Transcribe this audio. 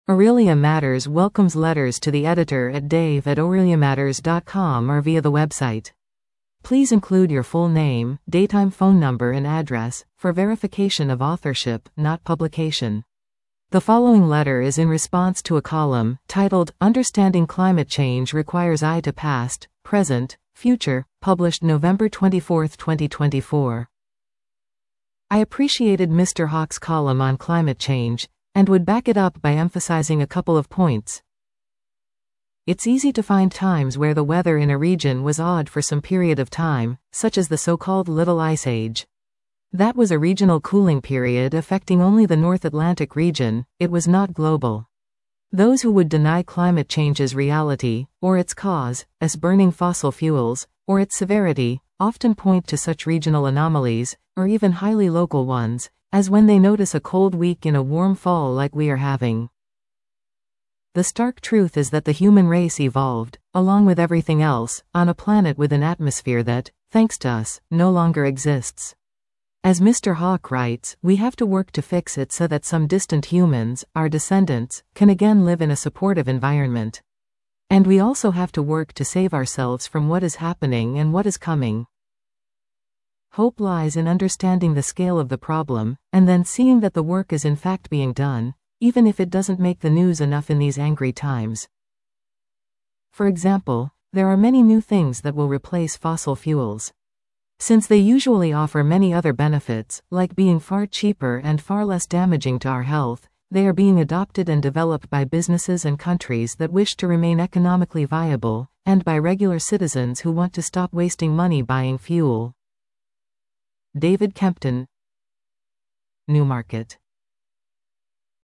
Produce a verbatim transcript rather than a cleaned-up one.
Aurelia Matters welcomes letters to the editor at dave at aurelia matters dot com or via the website. Please include your full name, daytime phone number and address, for verification of authorship, not publication. The following letter is in response to a column, titled, Understanding Climate Change Requires Eye to Past, Present, Future, published November twenty-fourth, twenty twenty-four. I appreciated Mister Hawk's column on climate change, and would back it up by emphasizing a couple of points. It's easy to find times where the weather in a region was odd for some period of time, such as the so-called Little Ice Age. That was a regional cooling period affecting only the North Atlantic region, it was not global. Those who would deny climate change's reality, or its cause, as burning fossil fuels, or its severity, often point to such regional anomalies, or even highly local ones, as when they notice a cold week in a warm fall like we are having. The stark truth is that the human race evolved, along with everything else, on a planet with an atmosphere that, thanks to us, no longer exists. As Mister Hawk writes, we have to work to fix it so that some distant humans, our descendants, can again live in a supportive environment. And we also have to work to save ourselves from what is happening and what is coming. Hope lies in understanding the scale of the problem, and then seeing that the work is in fact being done, even if it doesn't make the news enough in these angry times. For example, there are many new things that will replace fossil fuels. Since they usually offer many other benefits, like being far cheaper and far less damaging to our health, they are being adopted and developed by businesses and countries that wish to remain economically viable, and by regular citizens who want to stop wasting money buying fuel. David Kempton, Newmarket.